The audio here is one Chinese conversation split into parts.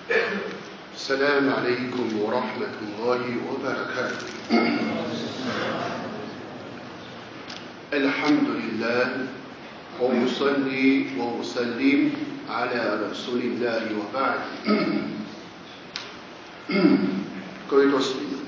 السلام عليكم ورحمة الله وبركاته. الحمد لله وأصلي وأسلم على رسول الله وبعد. 各位读书人，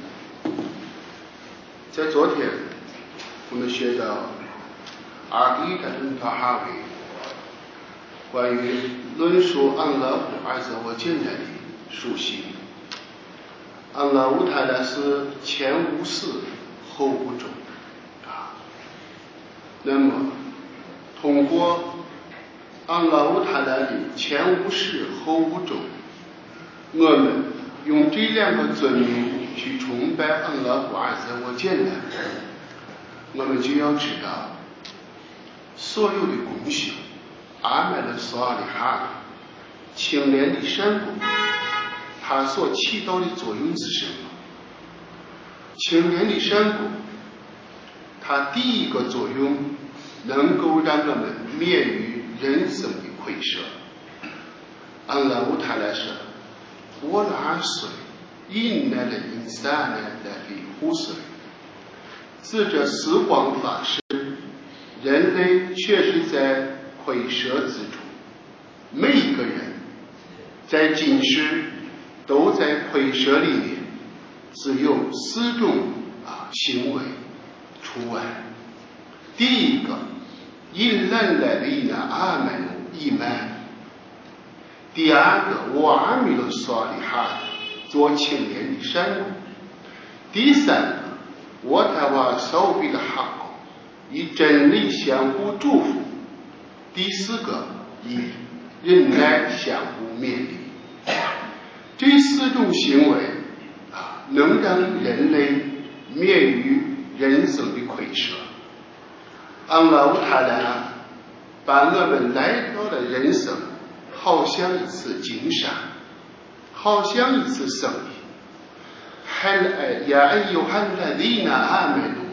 在昨天我们学到阿基达顿塔哈维关于论述安拉胡阿兹我见的书信。安拉乌塔拉是前无事后无终啊。那么通过安拉乌塔拉的前无事后无终，我们用这两个尊名去崇拜安拉胡阿兹我见的，我们就要知道所有的功修阿麦的萨里哈清廉的善功，它所起到的作用是什么？清廉的善功，它第一个作用能够让我们免于人生的亏损。安拉乌塔拉说：“我拉水，因那的因萨呢在里湖水。”自这时光发生，人类确实在亏舍之中。每一个人在今世都在亏舍里面，只有4种行为除外。第一个，因人来的呢阿门伊曼；第二个，我阿米了萨里哈做清廉的善功；第三个，我台湾手臂的哈口以真理相互祝福；第4个，以忍耐相互勉励。这4种行为能让人类免于人生的亏损。安拉乌塔拉把我们来到的人生好像一次经商，好像一次生意。يا أيها الذين آمنوا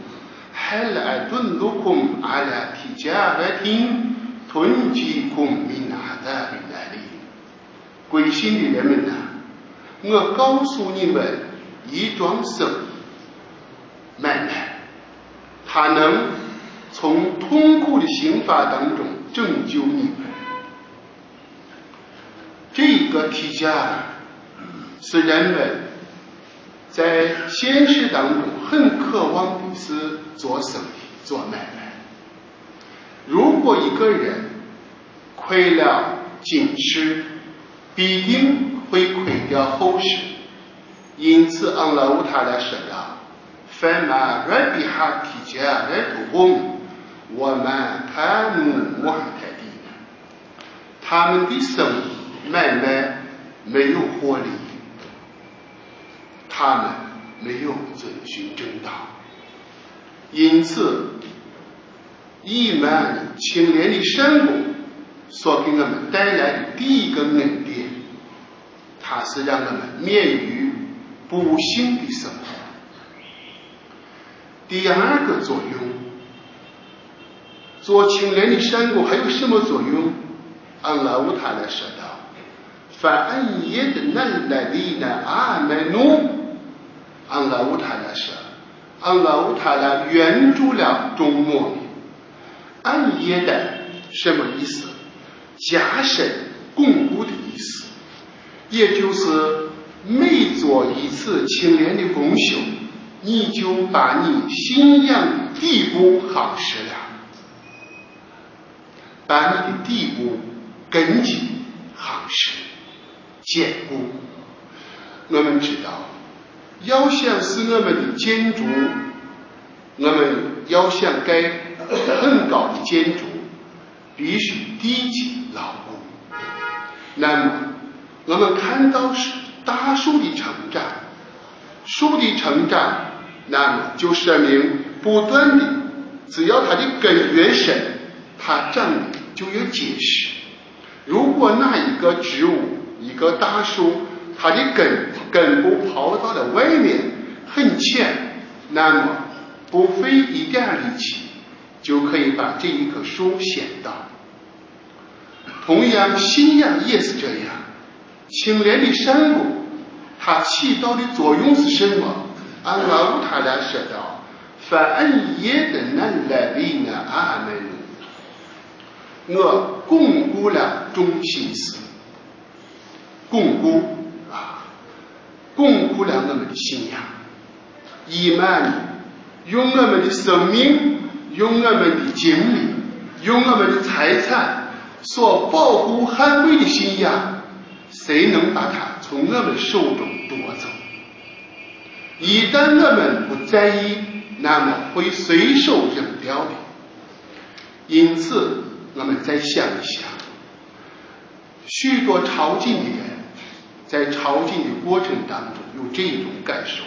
هل أدلكم على تجارة تنجيكم من عذاب أليم。归信的人们呐，我告诉你们一桩生意买卖，它能从痛苦的刑罚当中拯救你们。这个提价是人们在现实当中很渴望的是做生意做买卖。如果一个人亏了今世，必定会亏掉后世。因此安拉乌塔拉说道：“فَمَا رَبِحَتْ تِجَارَتُهُمْ وَمَا كَانُوا مُهْتَدِينَ。”他们的生意买卖没有获利，他们没有遵循正道。因此伊曼清廉的善功所给我们带来的第一个恩典，它是让我们免于不幸的生活。第二个作用，做清廉的善功还有什么作用？安拉乌塔拉说道：“فَأَيَّدْنَا الَّذِينَ آمَنُوا。”安拉乌塔拉说，安拉乌塔拉援助了众魔民。安耶的什么意思？加深巩固的意思，也就是每做一次清廉的功修，你就把你信仰的地步夯实了，把你的地步根基夯实坚固。我们知道，要想使我们的建筑，我们要想盖很高的建筑，必须地基牢固。那么我们看到是大树的成长，树的成长，那么就说明不断的，只要它的根越深，它长得就越结实。如果那一个植物，一个大树，它的根部刨到了外面很浅，那么不费一点力气就可以把这一棵树掀倒。同样信仰也是这样， 清廉的善功，它起到的作用是什么？安拉乌塔拉说道：“反耶的南来维呢阿门。”我巩固了众心思，巩固了我们的信仰。伊曼用我们的生命，用我们的精力，用我们的财产所保护捍卫的信仰，谁能把它从我们手中夺走？一旦我们不在意，那么会随手扔掉的。因此我们再想一想，许多朝觐的人在朝觐的过程当中有这种感受，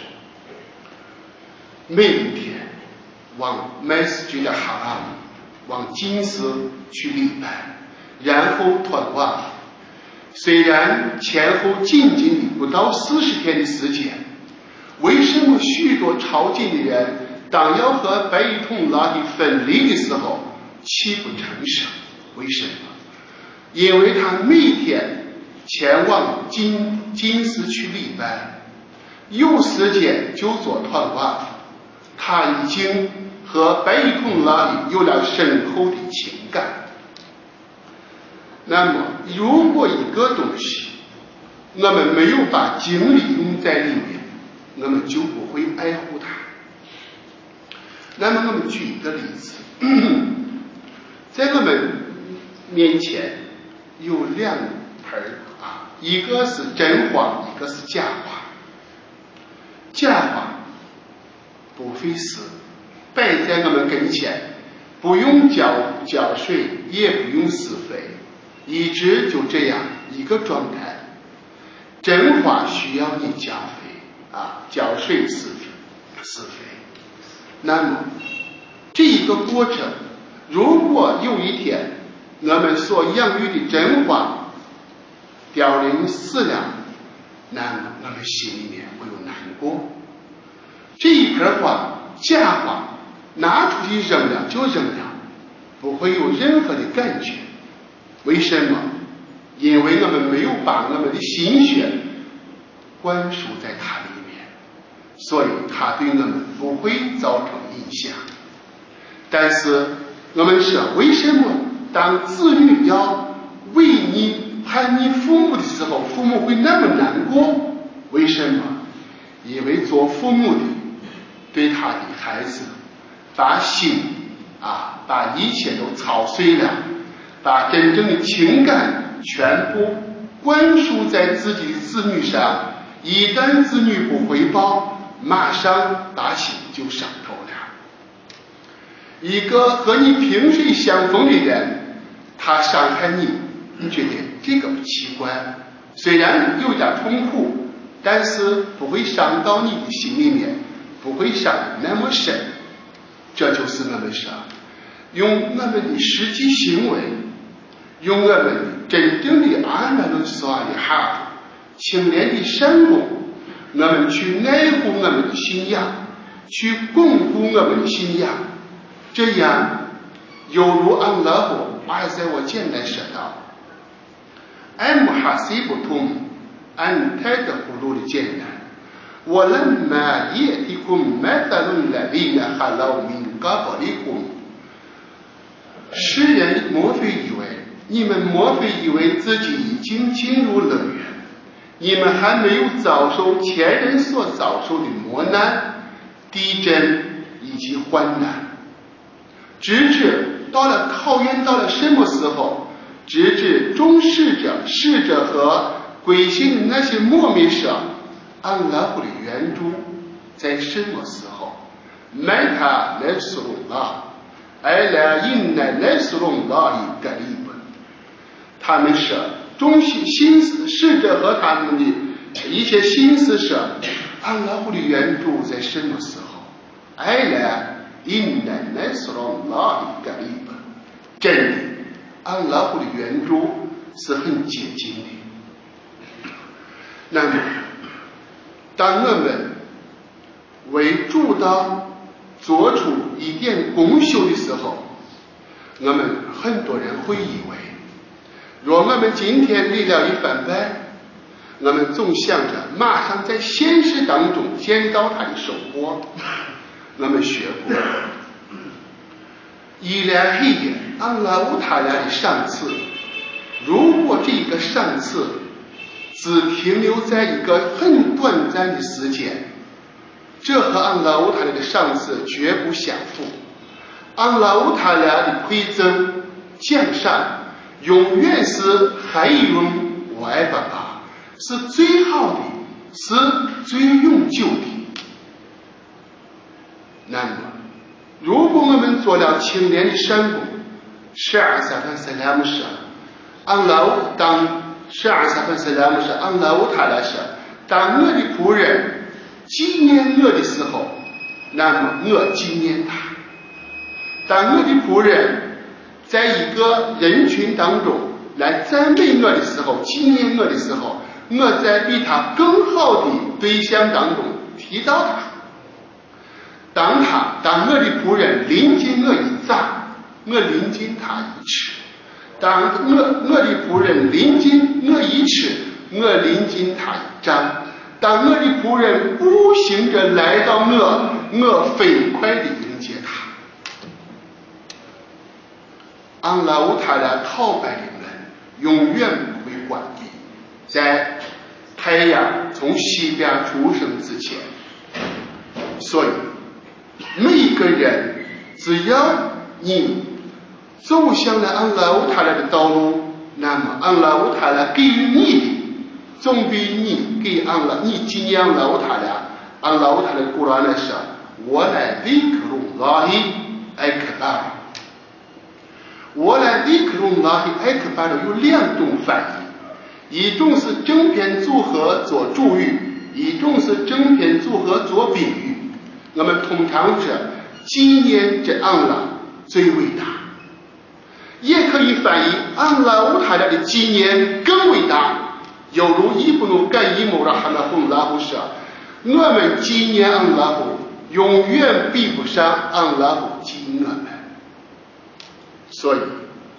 每一天往Masjid al-Haram往金寺去礼拜，然后团瓦。虽然前后仅仅的不到40天的时间，为什么许多朝觐的人当要和白衣统拉的分离的时候泣不成声？为什么？因为他每天前往金寺去礼拜，有时间就做团瓦，他已经和白衣统拉有了深厚的情感。那么如果一个东西我们没有把精力用在里面，我们就不会爱护它。那么我们举一个例子，在我们面前有两盆一个是真花，一个是假花。假花不费事，摆在我们跟前，不用浇水，也不用施肥，一直就这样一个状态。真花需要你浇肥浇水施肥。那么这一个过程，如果有一天我们所养育的真花凋零死了，那么我们心里面会有难过。这一盆花假花拿出去扔了就扔了，不会有任何的感觉。为什么？因为我们没有把我们的心血灌输在它里面，所以它对我们不会造成影响。但是我们说，为什么当子女要违逆叛逆父母的时候，父母会那么难过？为什么？因为做父母的对他的孩子把心把一切都操碎了，把真正的情感全部灌输在自己的子女上，一旦子女不回报，马上把心就伤透了。一个和你萍水相逢的人，他伤害你，你觉得这个不奇怪，虽然有点痛苦，但是不会伤到你的心里面，不会伤得那么深。这就是我们说，用我们的实际行为，用我们真正的阿曼伦索尔的哈清廉的善功，我们去爱护我们的信仰，去巩固我们的信仰。这样犹如安拉伯在我简单说道：“Am hasibtum an tadkhulul jannah walamma ya'tikum mathalul ladhina khalaw min qablikum。”世人你们莫非以为自己已经进入乐园？你们还没有遭受前人所遭受的磨难、地震以及患难。直至到了考验到了什么时候？直至众使者和归信的那些莫密者，安拉布的援助在什么时候？Mata nasrullah ala inna nasrullahi qarib。他们说，众新使者和他们的一些新使者，安拉布的援助在什么时候？ala inna nasrullahi qarib。真的，安拉布的援助是很接近的。那么当我们为主道做出一点功修的时候，我们很多人会以为，若我们今天礼了一番拜， 我们总想着马上在现实当中见到他的收获。我们学过伊拉黑夜安拉乌塔拉的赏赐，如果这个赏赐只停留在一个很短暂的时间，这和安拉乌塔拉的赏赐绝不相符。安拉乌塔拉的馈赠奖赏永远是海永外爸爸，是最好的，是最永久的。那么如果我们做了青年的善功，12萨凡萨拉姆舍安拉乌当12萨凡萨拉姆舍安拉乌塔拉舍，当我的仆人纪念我的时候，那么我纪念他。当我的仆人在一个人群当中来赞美我的时候，纪念我的时候，我在比他更好的对象当中提到他。当我的仆人临近我一掌，我临近他一尺；当我的仆人临近我一尺，我临近他一丈；当我的仆人步行着来到我飞快地迎接他。安拉乌塔拉讨拜的门永远不会关闭，在太阳从西边出生之前。所以每一个人只要你走向了安拉乌塔拉的道路，那么安拉乌塔拉给予你的总比你给你纪念安拉乌塔拉。安拉乌塔拉的古兰来说，我来维克鲁拉希艾克巴，我来维克鲁拉希艾克巴的有2种翻译，一种是正片组合做主语，一种是正片组合做宾语。我们通常说纪念这安拉最伟大，也可以翻译安拉乌塔拉的纪念更伟大。犹如伊布努盖伊姆拉哈纳胡拉胡说，我们纪念安拉胡永远比不上安拉胡纪念我们。所以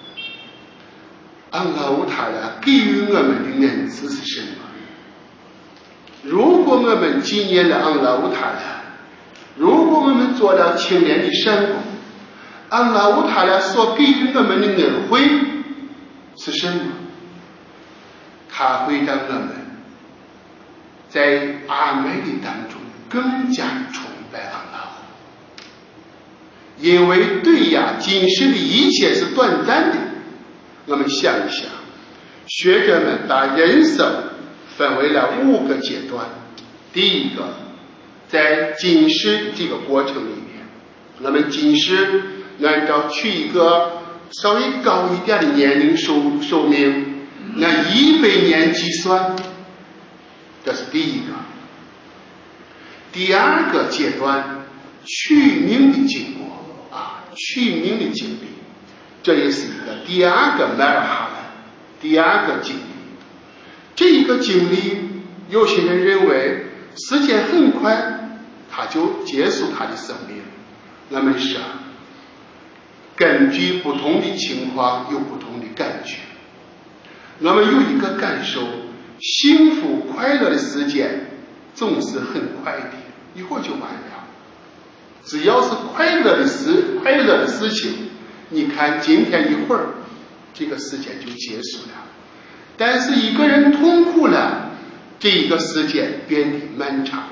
安拉乌塔拉给予我们的恩赐是什么？如果我们纪念了安拉乌塔拉，如果我们做了青年的善功，安拉乌塔拉所给予我们的恩惠是什么？它会让我们在阿美的当中更加崇拜安拉胡，因为对呀，今世的一切是短暂的。我们想一想，学者们把人生分为了5个阶段。第一个，在今世这个过程里面，我们今世按照取一个稍微高一点的年龄寿命，按100年计算，这是第一个。第二个阶段，取名的经过取名的经历，这也是一个第二个迈尔哈兰，第二个经历。这一个经历，有些人认为时间很快他就结束他的生命。我们说根据不同的情况有不同的感觉。我们有一个感受，幸福快乐的时间总是很快的，一会儿就完了。只要是快乐的事情，你看今天一会儿这个时间就结束了。但是一个人痛苦了，这一个时间变得漫长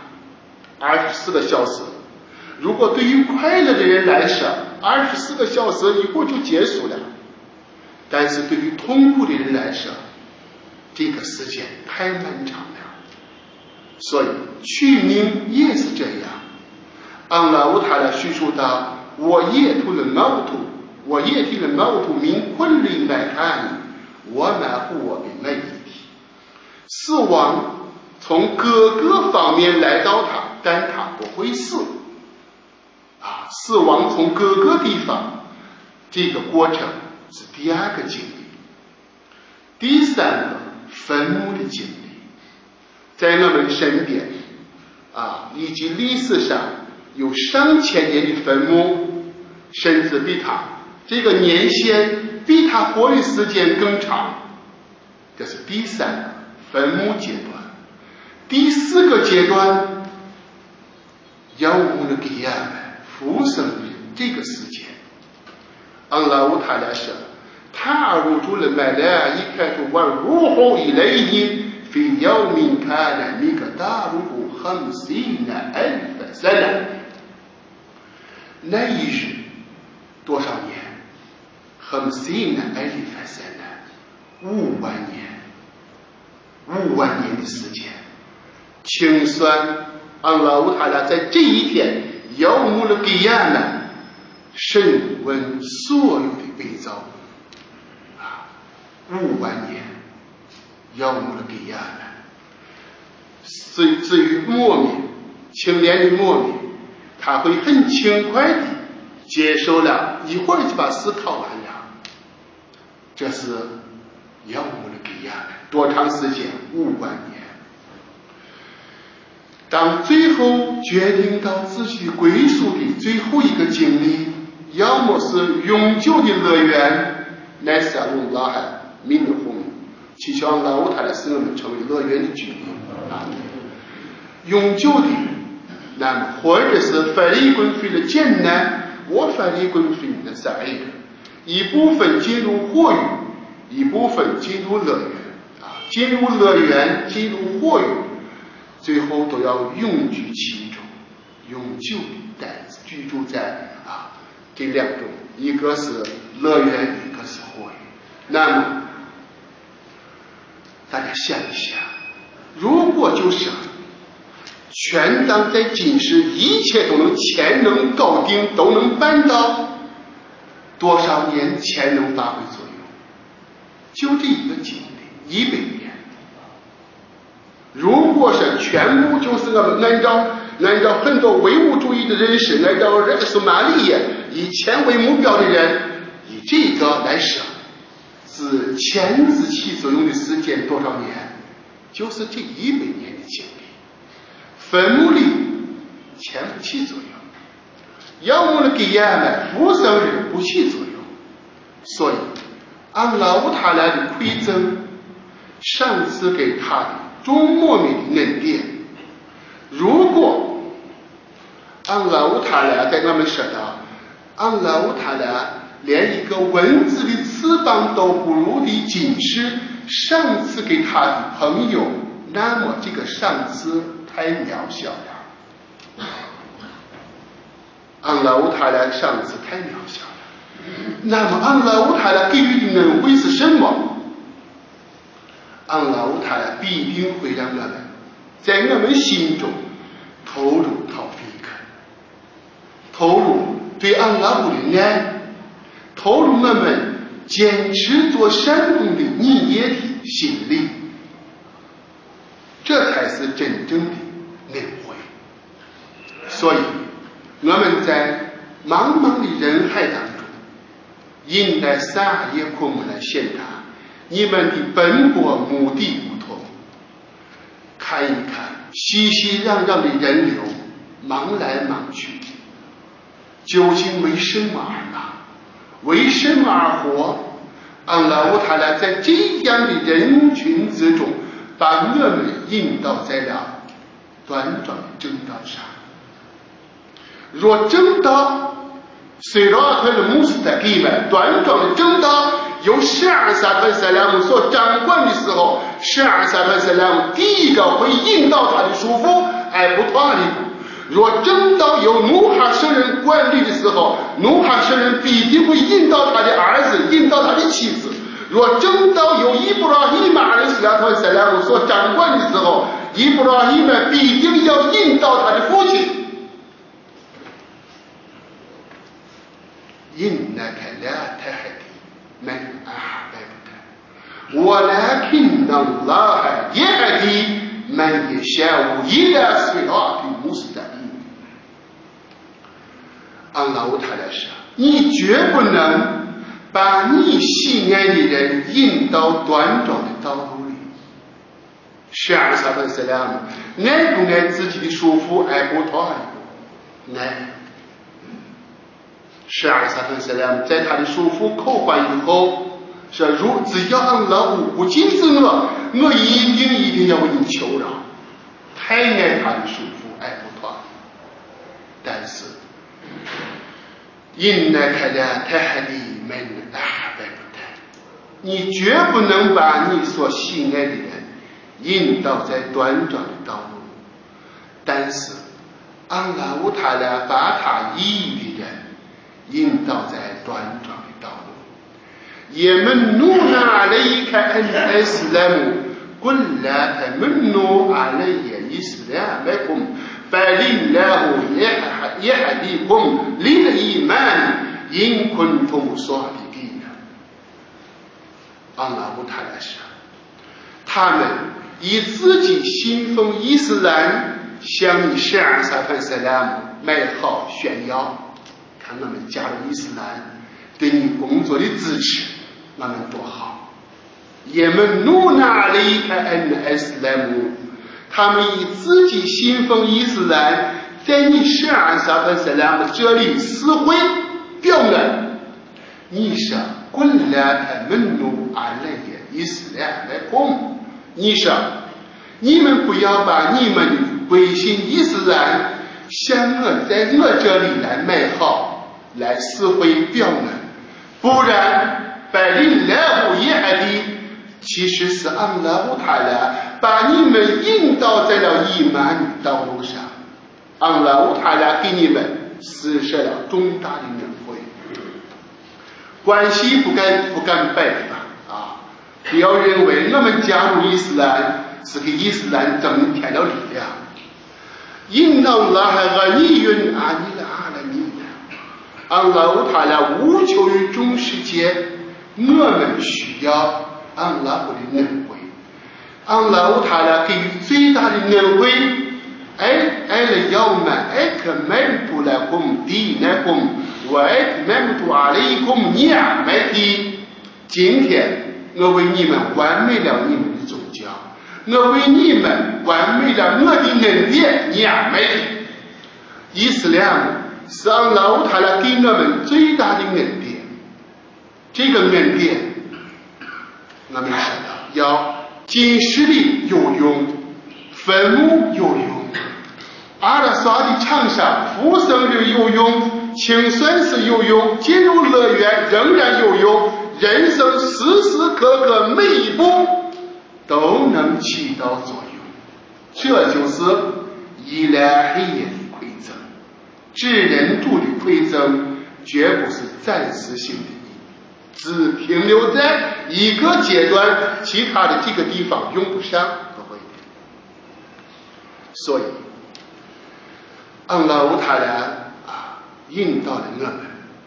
，24个小时。如果对于快乐的人来说，24个小时一会儿就结束了，但是对于痛苦的人来说，这个时间太漫长了。所以取名也是这样。安拉乌塔拉叙述到，我也图了毛土min kulli makani wa ma huwa bimayit，死亡从各个方面来到他，但他不会死。死亡从各个地方，这个过程是第二个经历。第三个，坟墓的经历，在我们身边以及历史上有上千年的坟墓，甚至比他这个年限比他活的时间更长。这是第三个坟墓阶段。 第4个阶段，يوم القيامة复生日这个时间，安拉乌塔拉说تعرج الملائكة والروح إليه في يوم كان مقداره 50,000 سنة。那一日多少年？50,000 سنة， 5万年，5万年的时间。请算安拉乌塔拉在这一天يوم القيامة审问所有的被造物，5万年يوم القيامة。至于末米，青年的末米，他会很轻快地接受了，一会儿就把事考完了。这是يوم القيامة，多长时间？5万年。当最后决定到自己归属的最后一个经历，要么是永久的乐园，乃是Allah min hum， 祈求安拉乌塔来使我们成为乐园的居民永久的，那么或者是fariqun fil jannah wa fariqun fil sa'ir， 一部分进入火狱，一部分进入乐园进入乐园，进入火狱，最后都要永居其中，永久的居住在这2种，一个是乐园，一个是火狱。那么大家想一想，如果就是全当在今世一切都能潜能搞定，都能办到，多少年潜能发挥作用？就这一个经历，100年。如果是全部就是我们按照很多唯物主义的人士，按照热苏马利亚以钱为目标的人，以这个来说，是钱子起作用的时间多少年？就是这100年的经历。坟墓里钱不起作用，要么给俺们复生日不起作用，所以安拉乌塔拉的馈赠上次给他的众莫名的恩典。如果安拉乌塔拉在我们说到，安拉乌塔拉连一个蚊子的翅膀都不如的今世上次给他的朋友，那么这个上次太渺小了。安拉乌塔拉上次太渺小了。那么安拉乌塔拉给予的恩惠是什么？安拉乌塔拉必定会让我们在我们心中投入tawfiq，投入对安拉乌的爱，投入我们坚持做善功的逆业的心力，这才是真正的恩惠。所以我们在茫茫的人海当中，应该撒野空来献他，你们的奔波目的不同，看一看熙熙攘攘的人流，忙来忙去，究竟为什么而忙？为什么而活？安拉乌塔拉在这样的人群之中，把我们引导在了端庄的正道上。若正道虽然他的穆斯塔基们端庄的正道由12萨特塞拉姆所掌管的时候，12萨特塞拉姆第一个会引导他的叔父艾布托里布。若正道由努哈圣人管理的时候，努哈圣人必定会引导他的儿子，引导他的妻子。若正道由伊布拉希玛人斯拉特塞拉姆所掌管的时候，伊布拉希玛必定要引导他的父亲。إنك لا تهدي من أحببت ولكن الله يهدي من يشاء إلى صراط مستقيم。安拉乌塔拉说，你绝不能把你喜爱的人引到端庄的道路里。12萨特塞拉姆爱不爱自己的叔父艾布托爱？爱。12萨特塞拉姆在他的叔父口还以后说，只要安拉不禁止我一定要为你求饶。 太爱他的属父爱不断，但是إنك لا تهدي من أحببت，你绝不能把你所喜爱的人引导在端庄的道路，但是安拉乌塔拉把他意义的人引导在端庄的道路。يمنون عليك أن أسلموا قل لا تمنوا علي إسلامكم بل الله يهديكم للإيمان إن كنتم صادقين。安拉乌塔拉说，他们以自己信奉伊斯兰向你圣安萨芬萨拉姆卖好炫耀，看我们加入伊斯兰对你工作的支持，我们多好。يمنون عليك أن أسلموا，他们以自己信奉伊斯兰在你圣安萨芬萨拉姆这里私会表恩。你说قل لا تمنوا علي إسلامكم，你说你们不要把你们的归信伊斯兰向我在我这里来卖好，来私会表恩，不然百灵来无耶的，其实是安拉乌塔拉把你们引导在了伊曼的道路上，安拉乌塔拉给你们施设了重大的恩惠。关系不敢摆吧啊！不要认为我们加入伊斯兰是给伊斯兰增添了力量。因那拉哈尼云阿尼拉阿拉米，安拉乌塔拉无求于众世界，我们需要安拉布的恩惠。安拉乌塔拉给予最大的恩惠。اليوم أكملت لكم دينكم وأتممت عليكم نعمتي。今天我为你们完美了你们的宗教，我为你们完美了我的恩典，ni'mati。伊斯兰是安拉乌塔拉给我们最大的恩典，这个恩典我们说到要今世里有用，坟墓有用，阿拉萨的场上福生日有用，清算是有用，进入乐园仍然有用，人生时时刻刻每一步都能起到作用。这就是伊拉黑夜的馈赠，至人主的馈赠绝不是暂时性的，只停留在一个阶段，其他的这个地方用不上，不会。所以安拉乌塔拉引导了我们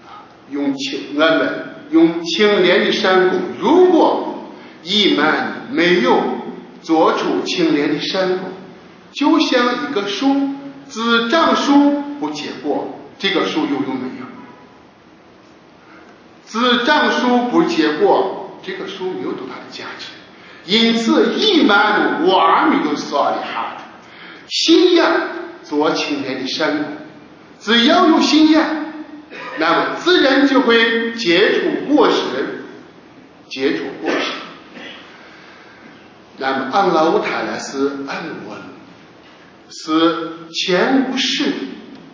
用清廉的善功。如果伊曼没有做出清廉的善功，就像一个树只长树不结果，这个树有用没有？只长树不结果，这个树没有多大的价值。因此伊曼我阿弥陀萨利哈的信仰做清廉的善功，只要有信仰，那么自然就会结出果实。那么安拉乌塔拉是安稳，是前无事的。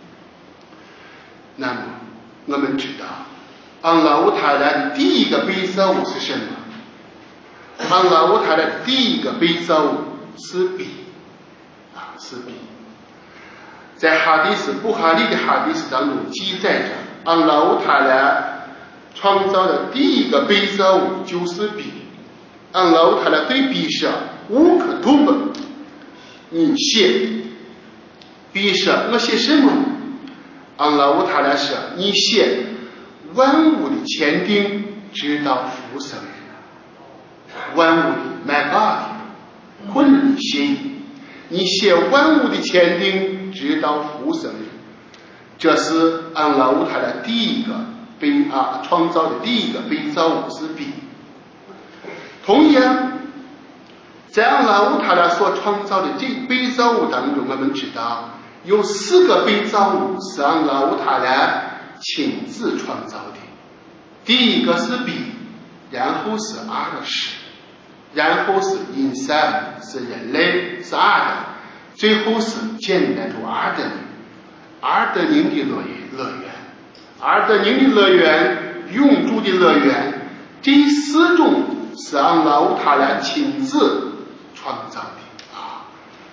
那么我们知道安拉乌塔拉的第一个被造物是什么？安拉乌塔拉的第一个被造物是笔是笔。在哈迪斯布哈利的哈迪斯当中记载着，安拉乌塔拉创造的第一个被造物就是笔。安拉乌塔拉对笔说：“无可图本，你写。”笔说：“我写什么？”安拉乌塔拉说：“你写万物的前定，直到复生日。万物的买巴的困的心，你写万物的前定。”直到复生日，这是安拉乌塔拉第一个创造的第一个被造物之笔。同样，在安拉乌塔拉所创造的这被造物当中，我们知道有4个被造物是安拉乌塔拉亲自创造的。第一个是笔，然后是阿拉什，然后是因山，是人类，是阿达。 最后是建立出阿德宁的乐园，阿德宁的乐园，永驻的乐园，这4种是安拉乌塔拉亲自创造的啊！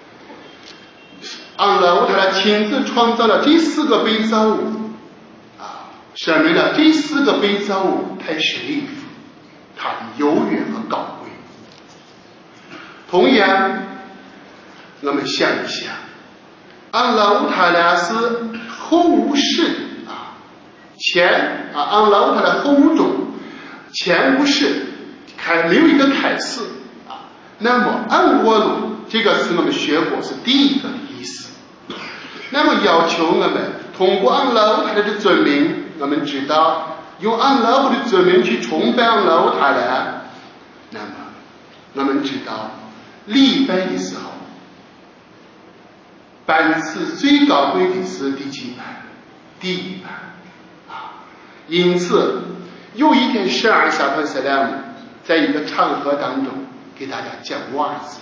安拉乌塔拉亲自创造了这4个被造物啊，说明了这4个被造物太神父，它的优越和高贵。同样，我们想一想，安拉乌塔拉是后无事啊，安拉乌塔拉后无种，前无事，没有一个开始啊。那么安沃鲁这个词我们学过是第一个的意思。那么要求我们通过安拉乌塔拉的尊名，我们知道用安拉乌的尊名去崇拜安拉乌塔拉。那么我们知道礼拜的时候，班次最高贵的是第几班？第1班啊。因此有一天圣安萨特斯拉姆在一个场合当中给大家讲话子，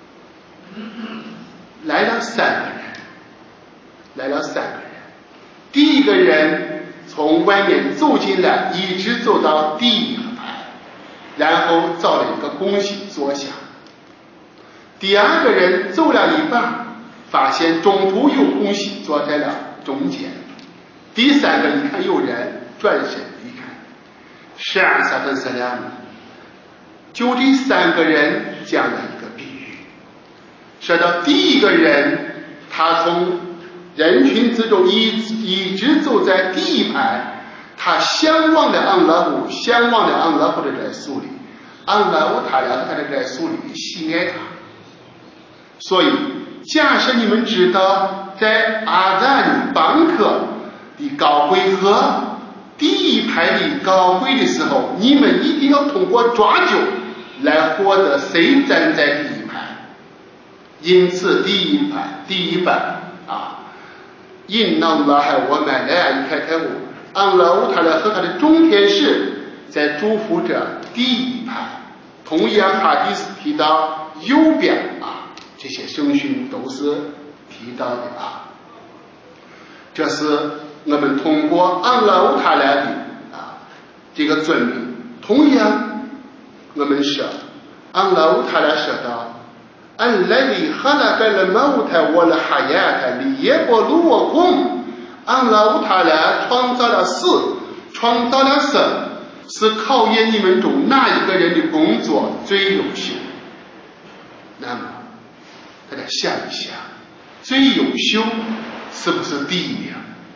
来了3个人，第一个人从外面走进来，一直走到第1排，然后找了一个空隙坐下。第2个人走了一半，发现中途有空隙，坐在了中间。第3个一看有人，转身离开。圣安萨特斯拉姆就这3个人讲了一个比喻，说到第1个人，他从人群之中一直走在第1排，他向往的安拉胡的在树里，安拉胡他俩他在树里喜爱他。所以假设你们知道在阿赞邦克的高贵和第1排的高贵的时候，你们一定要通过抓阄来获得谁站在第1排。因此第1班啊，因那拉海我买来一开开我安拉乌塔拉和他的众天使在祝福着第1排。同样哈迪斯提到右边啊，这些圣训都是提到的啊。这是我们通过安拉乌塔拉的啊这个尊名。同样我们说安拉乌塔拉说到الذي خلق الموت والحياة ليبلوكم，安拉乌塔拉创造了死，创造了生，是考验你们中哪一个人的工作最优秀。那么大家想一想，最优秀是不是第1名？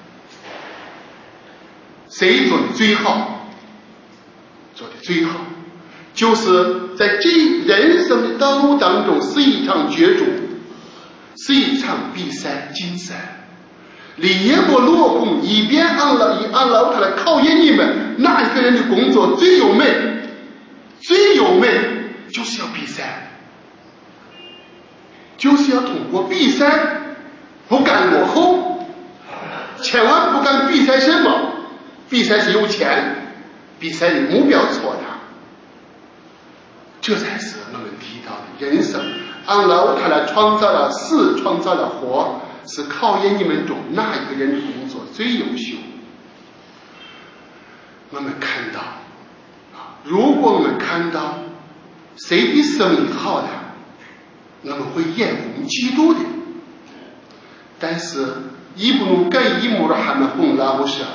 谁做的最好？做的最好就是在这人生的道路当中是一场角逐，是一场比赛竞赛。里耶波洛公以便安拉他来考验你们哪一个人的工作最优美，最优美就是要比赛，就是要通过比赛，不敢落后，千万不敢比赛什么，比赛是有钱，比赛的目标错了。这才是我们提到的人生。安拉他来创造了死，创造了活，是考验你们中哪一个人的工作最优秀。我们看到如果我们看到谁的生意好的，我们会眼红嫉妒的。但是伊布努盖伊姆的哈们红拉不是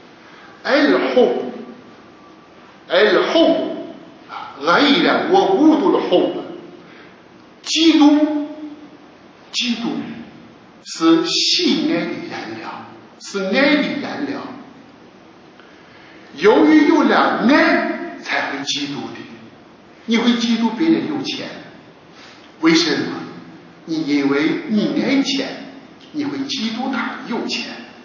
الحب غير وجود الحب， 嫉妒是喜爱的燃料，是爱的燃料。由于有了爱才会嫉妒的。你会嫉妒别人有钱，为什么？你因为你爱钱，你会嫉妒他有钱。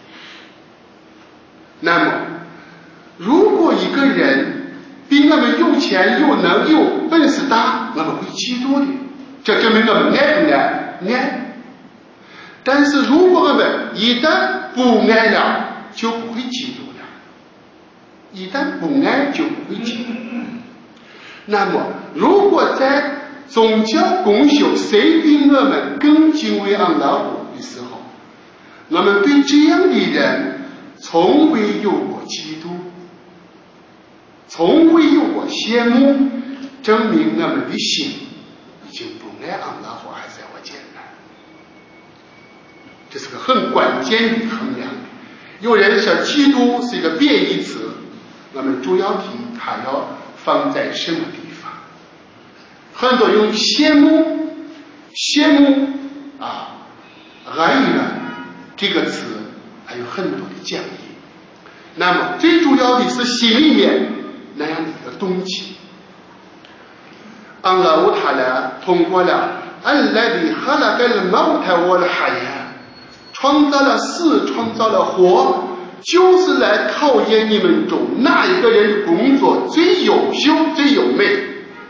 那么如果一个人比我们有钱有能有本事大，我们会嫉妒的，这证明我们爱不爱？爱。但是如果我们一旦不爱了，就不会嫉妒了。一旦不爱就不会嫉妒。那么如果在宗教公修谁比我们更敬畏安拉虎的时候，我们对这样的人从未有过嫉妒，从未有过羡慕，证明我们的心已经不爱安拉虎还在我艰难。这是个很关键的衡量。有人说嫉妒是一个贬义词，我们主要提它要放在什么地方。很多用羡慕爱呢这个词还有很多的讲义。那么最主要的是心里面那样的一个动机。安拉塔拉通过了الذي خلق الموت والحياة，创造了死，创造了活，就是来考验你们中哪一个人的工作最优秀最优美。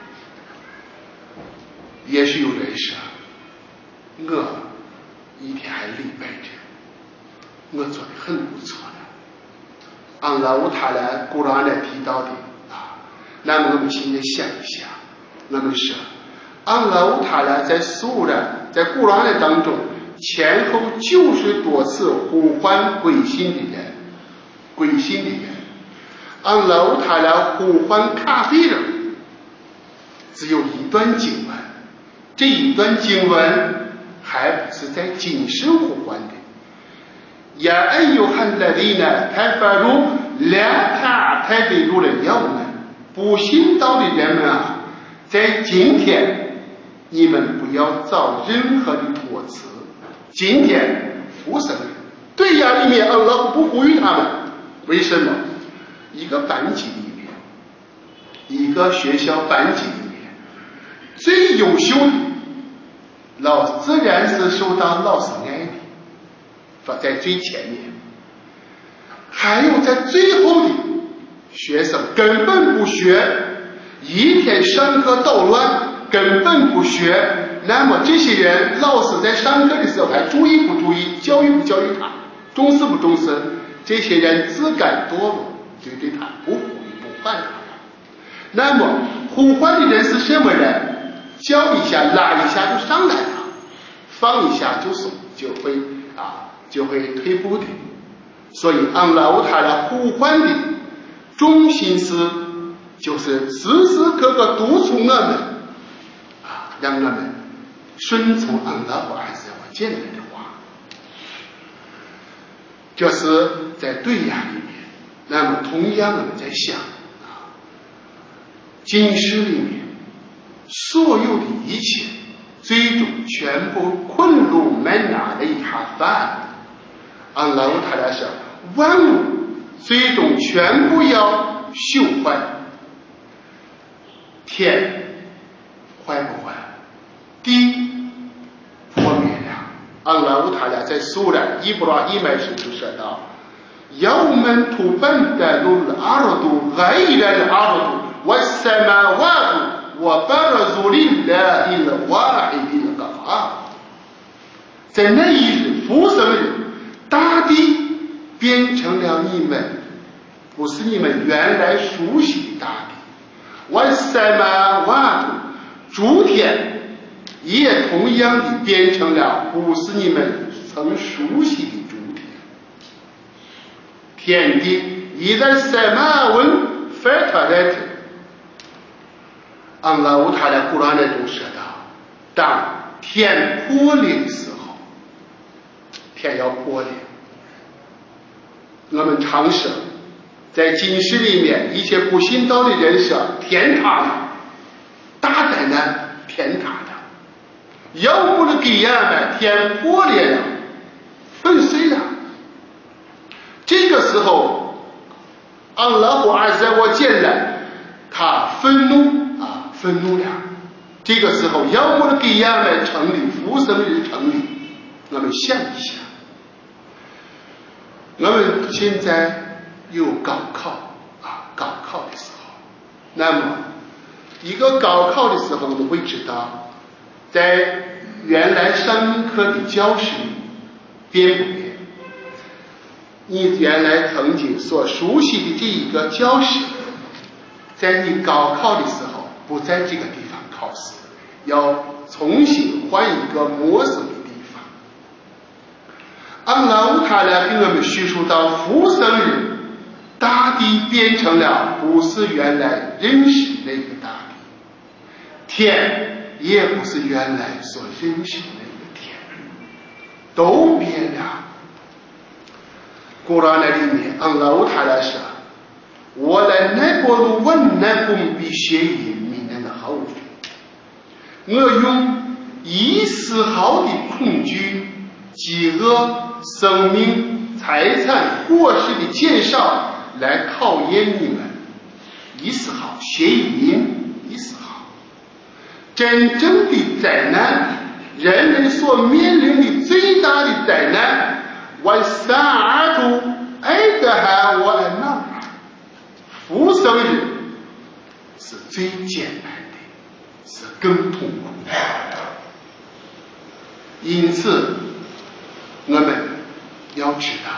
也许有人说，我一天还礼拜着，我做的很不错的。安拉塔拉古兰来提到的那么我们现在想一想，我们说安拉塔拉在古兰的当中前后90多次呼唤归信的人，安拉塔拉呼唤咖啡人只有一段经文，这一段经文还不是在今生呼唤的。呀أيها الذين كفروا لا تعتذروا اليوم，不信道的人们啊，在今天你们不要造任何的托词。今天复生日，对呀，里面安拉不呼吁他们。为什么？一个班级里面，一个学校班级里面，最优秀的老师自然是受到老师爱的，放在最前面。还有在最后的学生根本不学，一天上课捣乱，根本不学。那么这些人，老师在上课的时候还注意不注意，教育不教育他，重视不重视？这些人自甘堕落，就对他不呼吁不唤他。那么呼唤的人是什么人？叫一下拉一下就上来了，放一下就松，就会退步的。所以安拉塔拉呼唤的中心思就是时时刻刻督促我们让我们顺从安拉还是我见来的话。这是在对呀里面。那么同样我们在想今世里面所有的一切最终全部困入门拿的一哈饭。安拉塔拉说万物最终全部要朽坏。天坏不坏？地破灭了。安拉塔拉在苏然伊布拉伊麦时就说到يوم تبدل الأرض غير الأرض والسماوات وبرزوا لله الواحد القهار。在那一日复生日，大地变成了你们不是你们原来熟悉的大地， والسماوات 诸天也同样的变成了不是你们曾熟悉的诸天。天地إذا السماء انفطرت。安拉塔拉古兰中说道，当天破裂的时候，天要破裂。我们常说在今世里面一些不信道的人说天塌了，大灾难，天塌了，要不了给亚们天破裂了，粉碎了。这个时候安拉胡阿在我见了，他愤怒了。这个时候要不了给亚们成立，复生日成立。我们想一想，我们现在有高考的时候，那么一个高考的时候，我们会知道在原来上课的教室变不变？你原来曾经所熟悉的这一个教室，在你高考的时候不在这个地方考试， 要重新换一个陌生的地方。安拉乌塔来给我们叙述到复生日，大地变成了不是原来认识那个大地，天也不是原来所认识的那个天，都变了。古兰的里面，安拉乌塔来说：“我来那波路问那公比血液明年的后悔。”我用一丝毫的恐惧、饥饿、生命、财产、过失的减少来考验你们，一丝毫血因，一丝毫。真正的灾难，人类所面临的最大的灾难。والساعة أيدها وأمرها 复生日是最简单的，是更痛苦的。因此我们要知道，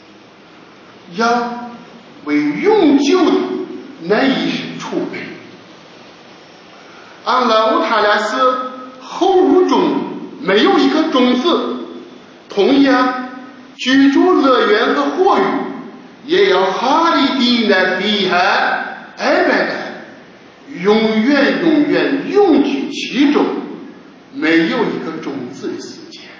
要为永久的那一日储备。安拉乌塔拉是后入中没有一个种子，同样居住乐园和货运也要哈里地那比哈艾白的，永远永居其中，没有一个种子的时间。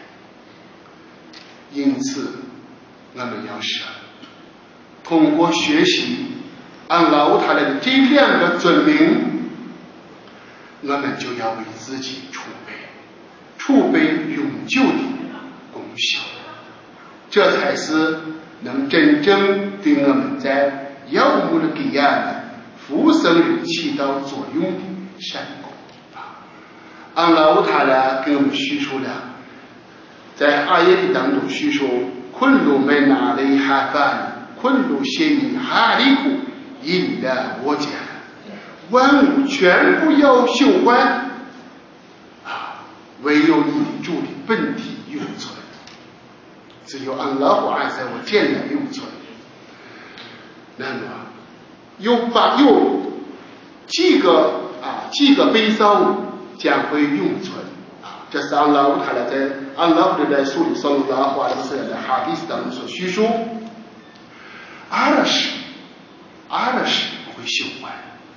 因此我们要是通过学习安拉乌塔来的这两个尊名，我们就要为自己储备永久的功效，这才是能真正对我们在要姆的给亚的复生日起到作用的善功。安拉乌塔拉给我们叙述了，在阿耶里当中叙述昆鲁麦纳雷哈范昆鲁谢尼哈里库因的我家，万物全部要朽坏唯有你的主的本体永存，只有安拉和安在我见来永存。那么有几个悲伤将会永存这是安拉乌塔拉在安拉乌的书里萨鲁拉华伊斯兰的哈迪斯当中所叙述。阿拉什不会朽坏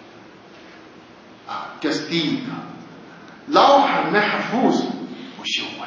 这是第一个。老汉麦哈夫斯不朽坏。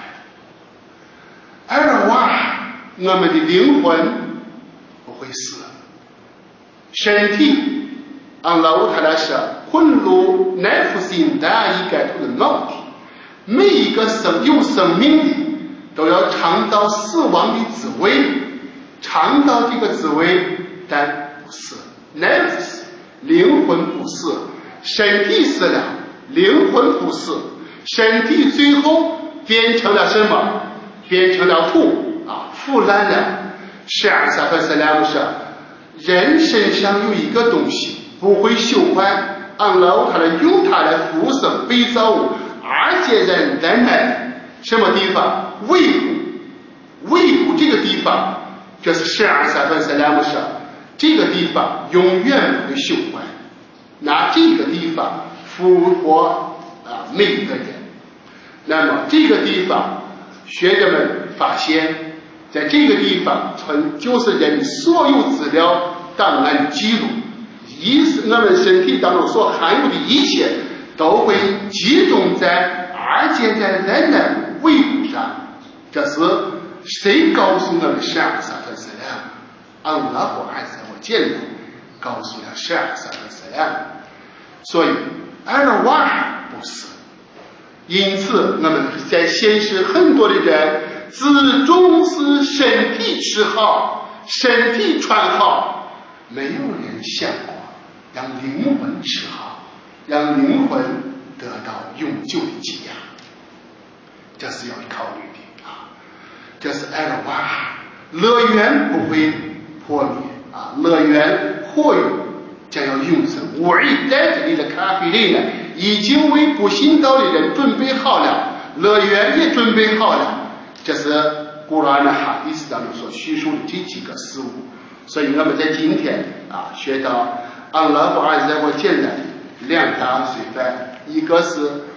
而我们的灵魂不会死，身体安拉乌塔拉说混入奈夫辛大一改图的脑体，每一个有生命的都要尝到死亡的滋味，尝到这个滋味，但不死。奈夫死，灵魂不死，身体死了，灵魂不死，身体最后变成了什么？变成了土腐烂了。是阿萨克斯拉姆说，人身上有一个东西不会朽坏，安拉乌塔来用它来复生被造物，而且人在哪什么地方？胃部这个地方，这是是阿萨克斯拉姆说，这个地方永远不会朽坏，拿这个地方复活每一个人。那么这个地方学者们发现，在这个地方就是人所有资料档案记录，我们身体当中所含有的一切都会集中在而且在人的胃部上。这是谁告诉我们是阿萨特斯量？安拉和艾塞我见了告诉了是阿萨特斯量。所以而瓦不是。因此我们在现实很多的人只重视身体吃好，身体穿好，没有人想过让灵魂吃好，让灵魂得到永久的给养，这是要考虑的这是艾尔瓦乐园不会破灭乐园货运将要永生。我在这里的咖啡里呢，已经为不信道的人准备好了，乐园也准备好了。这是古兰的哈迪斯当中所叙述的这几个事物。所以我们在今天学到安拉和阿在我见的两大水分，一个是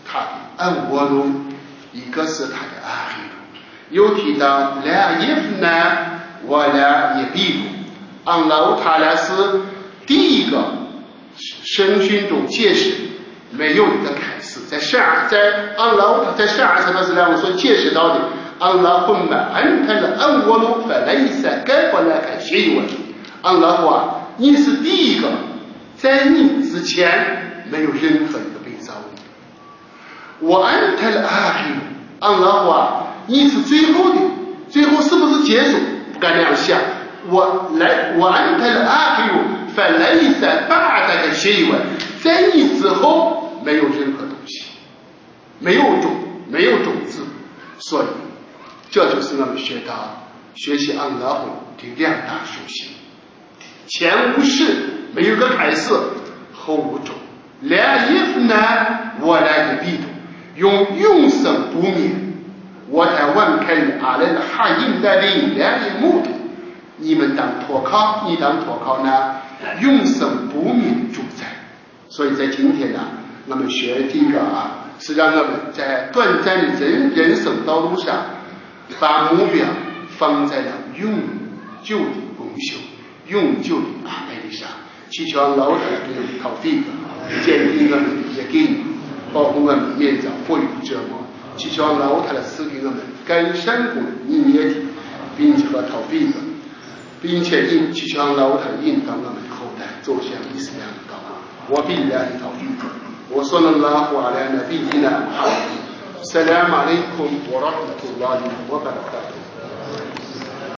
他的安沃路，一个是他的阿黑路。又提到la yafna wa la yabidu， 安拉他俩是第一个圣训中解释没有一个开始，在安拉他在12所解释到的。اللهم أنت الأول فليس قبلك شيء。 安拉话，你是第一个，在你之前没有任何一个被造物。我 أنت الآخر， 安拉话，你是最后的，最后是不是结束？不敢那样想。我 أنت الآخر فليس بعدك شيء， 在你之后没有任何东西，没有种子，所以。这就是我们学习安拉后的2大属性：前无始，没有个开始；后无终。la yafna wa la yabidu， 用永生不灭。我在问看阿兰的哈因的灵两的目的，你们当托靠，你当托靠呢？永生不灭的主宰。所以在今天呢，我们学这个是让我们在短暂的人生道路上。把目标放在了永久的功修、永久的安排上，祈求老天给讨费坚定我们的给你，保护我们免遭火与折磨。祈求老天赐给我们甘善果意念的，并且和讨费并且祈求老天引导我们后代走向伊斯兰的道路。我必然讨费。我说了拉胡阿兰的必然好。السلام عليكم ورحمة الله وبركاته.